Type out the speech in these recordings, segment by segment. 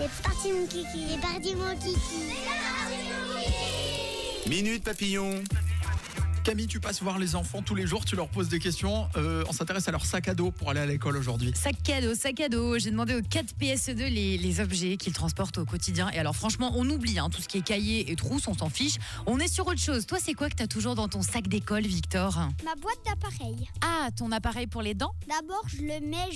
C'est parti mon kiki. C'est parti mon kiki. Minute Papillon. Camille, tu passes voir les enfants tous les jours, tu leur poses des questions. On s'intéresse à leur sac à dos pour aller à l'école aujourd'hui. Sac à dos. J'ai demandé aux 4 PSE2 les objets qu'ils transportent au quotidien. Et alors franchement, on oublie tout ce qui est cahier et trousse, on s'en fiche. On est sur autre chose. Toi, c'est quoi que tu as toujours dans ton sac d'école, Victor ? Ma boîte d'appareil. Ah, ton appareil pour les dents ? D'abord, je le mets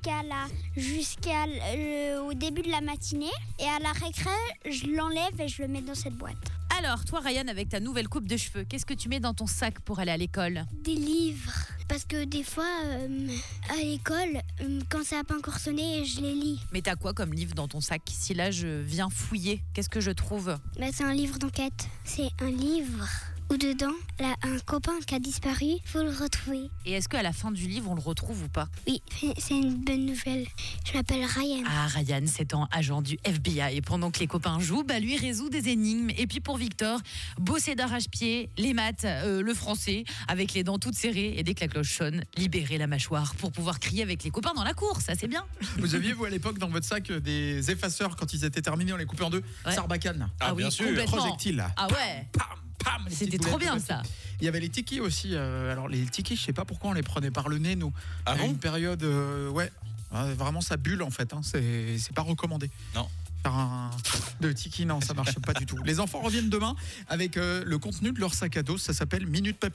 au début de la matinée. Et à la récré, je l'enlève et je le mets dans cette boîte. Alors, toi, Ryan, avec ta nouvelle coupe de cheveux, qu'est-ce que tu mets dans ton sac pour aller à l'école ? Des livres. Parce que des fois, à l'école, quand ça n'a pas encore sonné, je les lis. Mais t'as quoi comme livre dans ton sac ? Si là, je viens fouiller, qu'est-ce que je trouve ? C'est un livre d'enquête. C'est un livre où dedans, là, un copain qui a disparu, faut le retrouver. Et est-ce qu'à la fin du livre, on le retrouve ou pas ? Oui, c'est une bonne nouvelle. Je m'appelle Ryan. Ah, Ryan, c'est un agent du FBI. Et pendant que les copains jouent, lui résout des énigmes. Et puis pour Victor, bosser d'arrache-pied, les maths, le français, avec les dents toutes serrées. Et dès que la cloche sonne, libérer la mâchoire pour pouvoir crier avec les copains dans la cour. Ça, c'est bien. Vous aviez, vous, à l'époque, dans votre sac, des effaceurs quand ils étaient terminés, on les coupait en deux. Ouais. Sarbacane. Ah oui, bien sûr. complètement. Projectile. Ah ouais. Pam, pam, les C'était petites trop boulettes bien, de ça. plastique. Il y avait les tikis aussi. Alors les tikis, je sais pas pourquoi on les prenait par le nez, nous. Ah Il y a bon ? une période, vraiment ça bulle en fait. C'est pas recommandé. Non. Faire un de tiki, non, ça marche pas du tout. Les enfants reviennent demain avec le contenu de leur sac à dos. Ça s'appelle Minute Papillon.